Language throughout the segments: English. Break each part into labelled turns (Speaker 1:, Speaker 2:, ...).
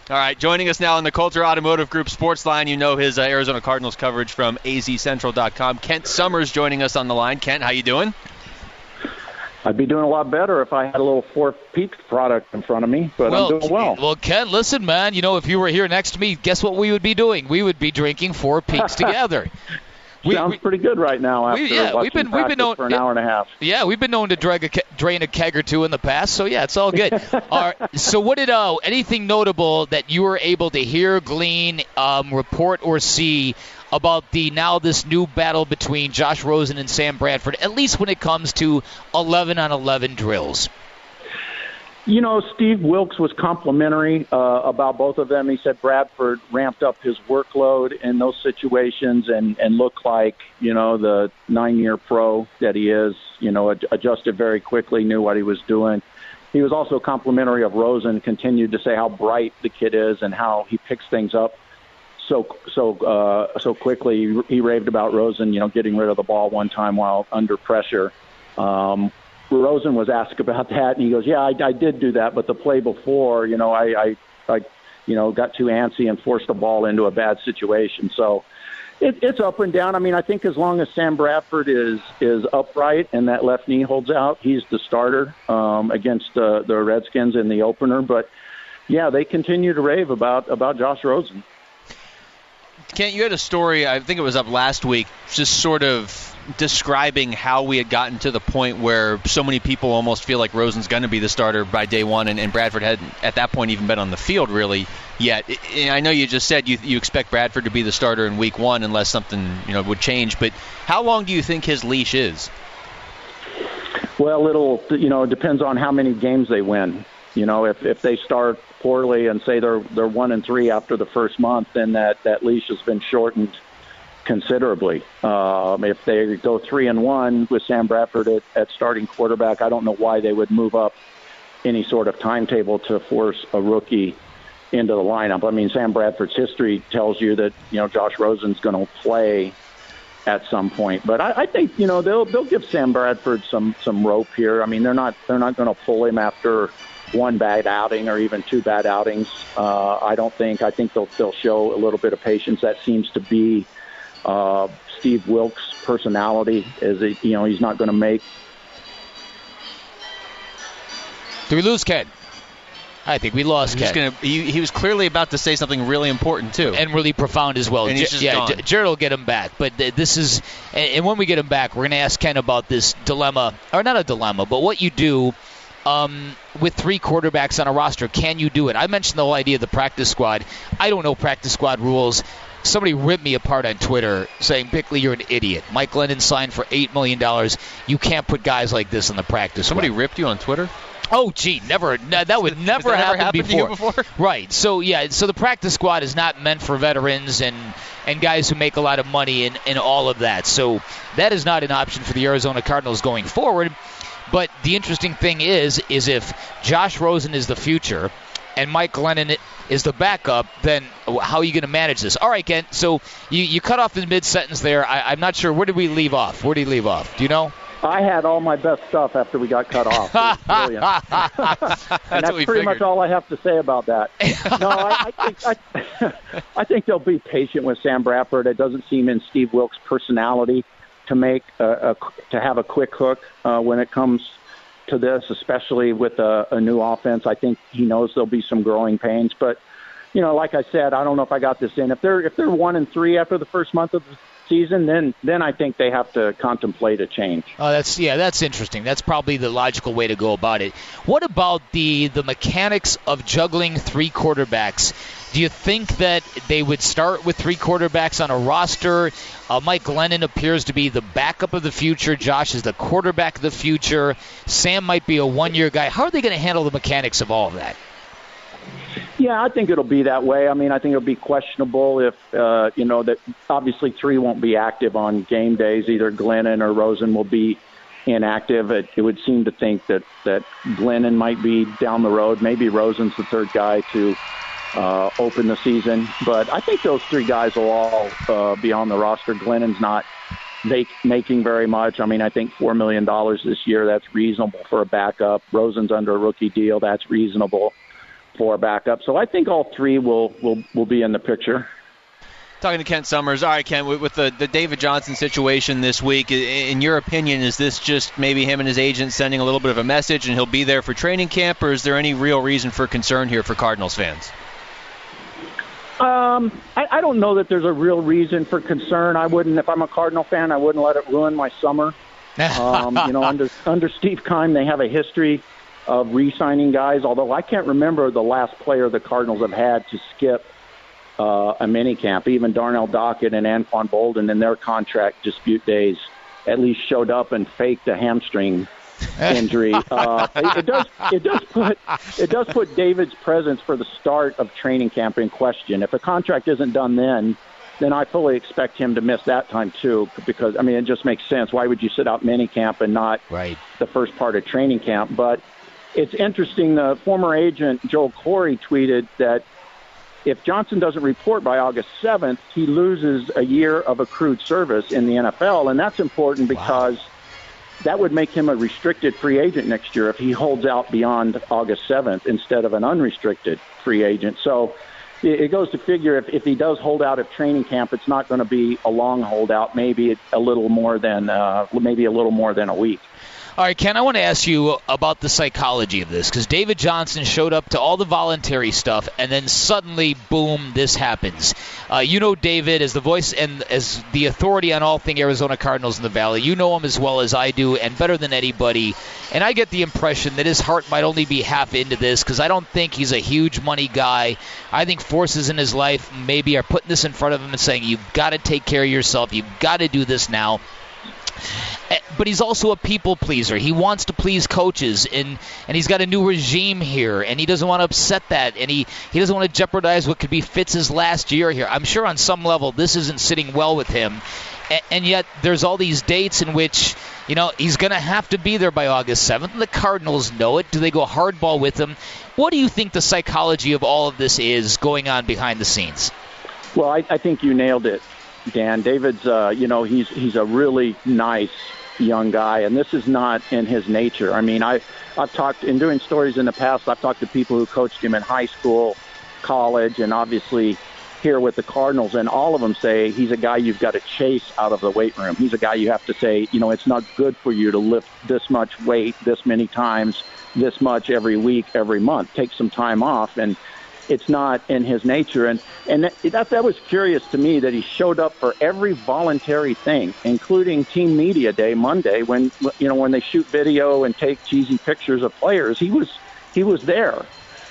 Speaker 1: All right, joining us now on the Coulter Automotive Group Sports Line, you know his Arizona Cardinals coverage from azcentral.com. Kent Summers joining us on the line. Kent, how you doing?
Speaker 2: I'd be doing a lot better if I had a little Four Peaks product in front of me, but I'm doing well.
Speaker 3: Well, Ken, listen, man, if you were here next to me, guess what we would be doing? We would be drinking Four Peaks together.
Speaker 2: Sounds pretty good right now after
Speaker 3: we've been known
Speaker 2: for an hour and a half.
Speaker 3: Yeah, we've been known to drain a keg or two in the past, so yeah, it's all good. All right, so what did anything notable that you were able to hear, glean, report, or see about this new battle between Josh Rosen and Sam Bradford, at least when it comes to 11-on-11 drills?
Speaker 2: Steve Wilks was complimentary about both of them. He said Bradford ramped up his workload in those situations and looked like, the 9-year pro that he is, adjusted very quickly, knew what he was doing. He was also complimentary of Rosen, continued to say how bright the kid is and how he picks things up so quickly. He raved about Rosen, getting rid of the ball one time while under pressure. Rosen was asked about that, and he goes, "Yeah, I did do that, but the play before, I got too antsy and forced the ball into a bad situation." So it's up and down. I mean, I think as long as Sam Bradford is upright and that left knee holds out, he's the starter against the Redskins in the opener. But yeah, they continue to rave about Josh Rosen.
Speaker 1: Kent, you had a story, I think it was up last week, just sort of describing how we had gotten to the point where so many people almost feel like Rosen's going to be the starter by day one, and Bradford hadn't at that point even been on the field really yet. I know you just said you expect Bradford to be the starter in week one unless something would change, but how long do you think his leash is?
Speaker 2: Well, it depends on how many games they win. If they start poorly and say they're 1-3 after the first month, then that leash has been shortened considerably. If they go 3-1 with Sam Bradford at starting quarterback, I don't know why they would move up any sort of timetable to force a rookie into the lineup. I mean, Sam Bradford's history tells you that Josh Rosen's going to play at some point, but I think they'll give Sam Bradford some rope here. I mean, they're not going to pull him after one bad outing or even two bad outings. I think they'll show a little bit of patience. That seems to be Steve Wilks' personality. He's not going to make.
Speaker 3: Do we lose Ken? I think we lost Ken.
Speaker 1: He was clearly about to say something really important too,
Speaker 3: and really profound as well.
Speaker 1: And he's just gone.
Speaker 3: Jared will get him back, but this is, and when we get him back, we're going to ask Ken about this dilemma, or not a dilemma, but what you do. With 3 quarterbacks on a roster, can you do it? I mentioned the whole idea of the practice squad. I don't know practice squad rules. Somebody ripped me apart on Twitter saying, "Bickley, you're an idiot. Mike Glennon signed for $8 million. You can't put guys like this in the practice
Speaker 1: Somebody
Speaker 3: squad."
Speaker 1: ripped you on Twitter?
Speaker 3: Oh, gee, never. That would never happen
Speaker 1: before. To you before.
Speaker 3: Right. So, yeah, so the practice squad is not meant for veterans and guys who make a lot of money and all of that. So that is not an option for the Arizona Cardinals going forward. But the interesting thing is if Josh Rosen is the future and Mike Glennon is the backup, then how are you going to manage this? All right, Ken, so you cut off in mid-sentence there. I'm not sure. Where did we leave off? Do you know?
Speaker 2: I had all my best stuff after we got cut off. It was brilliant. And that's pretty much all I have to say about that. No, I think they'll be patient with Sam Bradford. It doesn't seem in Steve Wilks' personality to make to have a quick hook when it comes to this, especially with a new offense. I think he knows there'll be some growing pains, but like I said, I don't know if I got this in. If they're 1-3 after the first month of the season, then I think they have to contemplate a change.
Speaker 3: Oh, that's interesting. That's probably the logical way to go about it. What about the mechanics of juggling 3 quarterbacks? Do you think that they would start with 3 quarterbacks on a roster? Mike Glennon appears to be the backup of the future. Josh is the quarterback of the future. Sam might be a 1-year guy. How are they going to handle the mechanics of all of that?
Speaker 2: Yeah, I think it'll be that way. I mean, I think it'll be questionable if, that obviously 3 won't be active on game days. Either Glennon or Rosen will be inactive. It would seem to think that Glennon might be down the road. Maybe Rosen's the 3rd guy to open the season. But I think those 3 guys will all be on the roster. Glennon's not making very much. I mean, I think $4 million this year, that's reasonable for a backup. Rosen's under a rookie deal. That's reasonable. 4 backup. So I think all 3 will be in the picture.
Speaker 1: Talking to Kent Summers. All right, Kent, with the David Johnson situation this week, in your opinion, is this just maybe him and his agent sending a little bit of a message and he'll be there for training camp, or is there any real reason for concern here for Cardinals fans?
Speaker 2: I don't know that there's a real reason for concern. I wouldn't, if I'm a Cardinal fan, I wouldn't let it ruin my summer. Under Steve Keim, they have a history of re-signing guys, although I can't remember the last player the Cardinals have had to skip a mini camp. Even Darnell Dockett and Anquan Bolden in their contract dispute days at least showed up and faked a hamstring injury. It does put David's presence for the start of training camp in question. If a contract isn't done then I fully expect him to miss that time too, because, I mean, it just makes sense. Why would you sit out mini camp and not the first part of training camp? But it's interesting, the former agent Joel Corey tweeted that if Johnson doesn't report by August 7th, he loses a year of accrued service in the NFL, and that's important because that would make him a restricted free agent next year if he holds out beyond August 7th instead of an unrestricted free agent. So it goes to figure if he does hold out at training camp, it's not going to be a long holdout, maybe a little more than a week.
Speaker 3: All right, Ken, I want to ask you about the psychology of this, because David Johnson showed up to all the voluntary stuff, and then suddenly, boom, this happens. You know David as the voice and as the authority on all thing Arizona Cardinals in the Valley. You know him as well as I do and better than anybody. And I get the impression that his heart might only be half into this, because I don't think he's a huge money guy. I think forces in his life maybe are putting this in front of him and saying, you've got to take care of yourself. You've got to do this now. But he's also a people pleaser. He wants to please coaches, and he's got a new regime here, and he doesn't want to upset that, and he doesn't want to jeopardize what could be Fitz's last year here. I'm sure on some level this isn't sitting well with him, and yet there's all these dates in which, you know, he's going to have to be there by August 7th, and the Cardinals know it. Do they go hardball with him? What do you think the psychology of all of this is going on behind the scenes?
Speaker 2: Well, I think you nailed it, Dan. David's, he's a really nice young guy, and this is not in his nature. I mean, I've talked, in doing stories in the past, I've talked to people who coached him in high school, college, and obviously here with the Cardinals, and all of them say he's a guy you've got to chase out of the weight room. He's a guy you have to say, you know, it's not good for you to lift this much weight this many times, this much every week, every month. Take some time off, and it's not in his nature. And that was curious to me that he showed up for every voluntary thing, including team media day Monday when they shoot video and take cheesy pictures of players. He was there.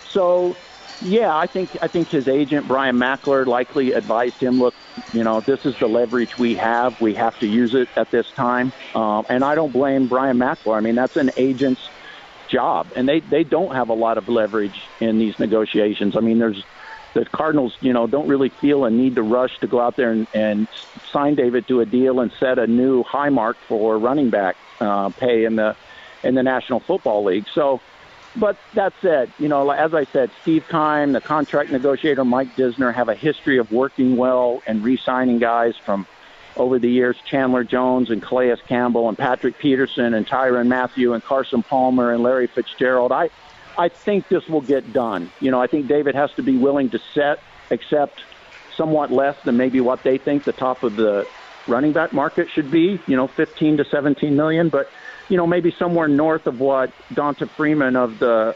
Speaker 2: So yeah, I think his agent Brian Mackler likely advised him, look, you know, this is the leverage we have. We have to use it at this time. And I don't blame Brian Mackler. I mean, that's an agent's job, and they don't have a lot of leverage in these negotiations. I mean, the Cardinals, you know, don't really feel a need to rush to go out there and sign David to a deal and set a new high mark for running back pay in the National Football League. So, but that said, you know, as I said, Steve Keim, the contract negotiator Mike Disner have a history of working well and re-signing guys from over the years, Chandler Jones and Calais Campbell and Patrick Peterson and Tyrann Mathieu and Carson Palmer and Larry Fitzgerald. I think this will get done. You know, I think David has to be willing to accept somewhat less than maybe what they think the top of the running back market should be, you know, 15 to 17 million, but, you know, maybe somewhere north of what Devonta Freeman of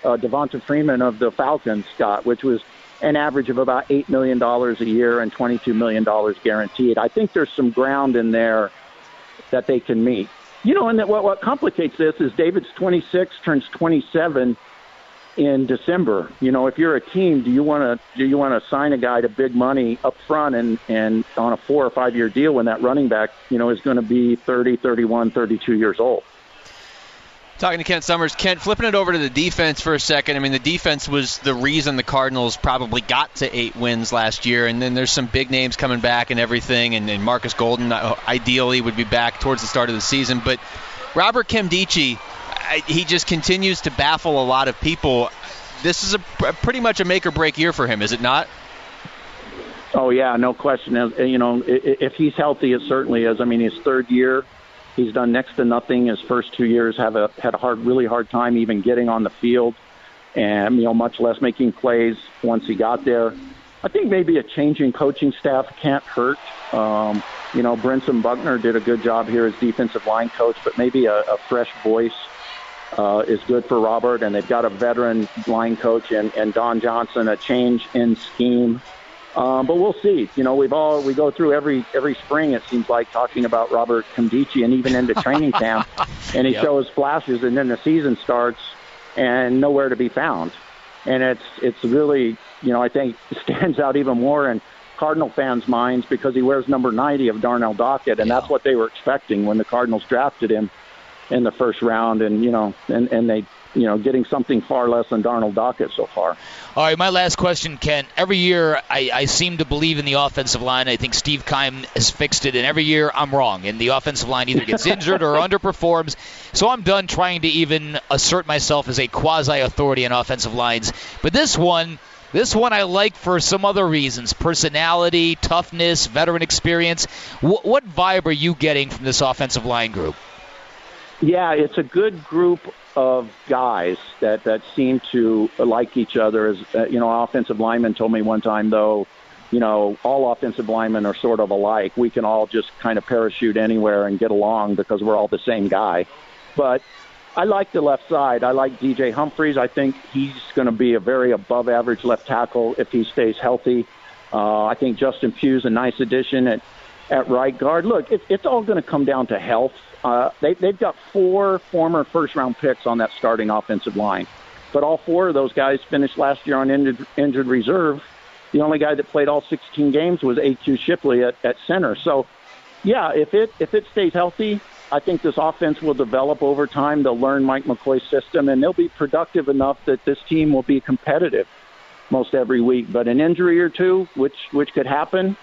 Speaker 2: the Falcons got, which was an average of about $8 million a year and $22 million guaranteed. I think there's some ground in there that they can meet. You know, and that what complicates this is David's 26, turns 27 in December. You know, if you're a team, do you want to sign a guy to big money up front and on a 4 or 5 year deal when that running back, you know, is going to be 30, 31, 32 years old?
Speaker 1: Talking to Kent Summers. Kent, flipping it over to the defense for a second. I mean, the defense was the reason the Cardinals probably got to 8 wins last year, and then there's some big names coming back and everything, and Marcus Golden ideally would be back towards the start of the season. But Robert Nkemdiche, he just continues to baffle a lot of people. This is pretty much a make-or-break year for him, is it not?
Speaker 2: Oh, yeah, no question. You know, if he's healthy, it certainly is. I mean, his third year, he's done next to nothing. His first 2 years had a really hard time even getting on the field. and much less making plays once he got there. I think maybe a change in coaching staff can't hurt. Brinson Buckner did a good job here as defensive line coach, but maybe a fresh voice is good for Robert, and they've got a veteran line coach and Don Johnson, a change in scheme. But we'll see. We go through every spring, it seems like, talking about Robert Nkemdiche, and even into training camp, and he shows flashes, and then the season starts and nowhere to be found. And it's really, I think stands out even more in Cardinal fans' minds because he wears number 90 of Darnell Dockett, and that's what they were expecting when the Cardinals drafted him in the first round, and they getting something far less than Darnell Dockett so far.
Speaker 3: All right, my last question, Ken. Every year I seem to believe in the offensive line. I think Steve Keim has fixed it, and every year I'm wrong, and the offensive line either gets injured or underperforms. So I'm done trying to even assert myself as a quasi-authority on offensive lines. But this one I like for some other reasons: personality, toughness, veteran experience. What vibe are you getting from this offensive line group?
Speaker 2: Yeah, it's a good group of guys that seem to like each other. As offensive lineman told me one time, though, all offensive linemen are sort of alike. We can all just kind of parachute anywhere and get along because we're all the same guy. But I like the left side. I like DJ Humphries. I think he's going to be a very above-average left tackle if he stays healthy. I think Justin Pugh's a nice addition at right guard. Look, it's all going to come down to health. They've got 4 former first-round picks on that starting offensive line. But all 4 of those guys finished last year on injured reserve. The only guy that played all 16 games was A.Q. Shipley at center. So, yeah, if it stays healthy, I think this offense will develop over time. They'll learn Mike McCoy's system, and they'll be productive enough that this team will be competitive most every week. But an injury or two, which could happen,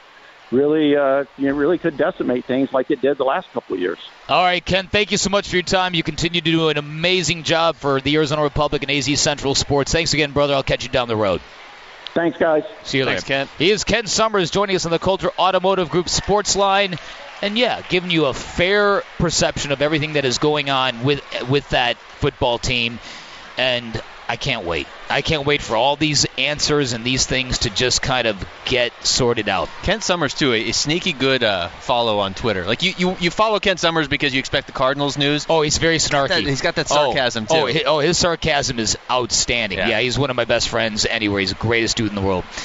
Speaker 2: really could decimate things like it did the last couple of years.
Speaker 3: All right, Ken, thank you so much for your time. You continue to do an amazing job for the Arizona Republic and AZ Central Sports. Thanks again, brother. I'll catch you down the road.
Speaker 2: Thanks, guys.
Speaker 3: See you later.
Speaker 1: Thanks, Ken.
Speaker 3: He is Ken Summers joining us on the Coulter Automotive Group Sports Line. And, giving you a fair perception of everything that is going on with that football team. And I can't wait. I can't wait for all these answers and these things to just kind of get sorted out.
Speaker 1: Ken Summers, too, a sneaky good follow on Twitter. Like, you follow Ken Summers because you expect the Cardinals news.
Speaker 3: Oh, he's very snarky.
Speaker 1: He's got that sarcasm, too.
Speaker 3: His sarcasm is outstanding. Yeah, he's one of my best friends anywhere. He's the greatest dude in the world.